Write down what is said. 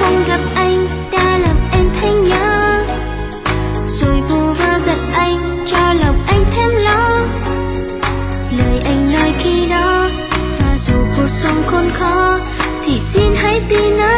không gặp anh đã làm em thấy nhớ, rồi vu vơ giận anh cho lòng anh thêm lo. Lời anh nói khi đó, và dù cuộc sống khốn khó thì xin hãy tin nơi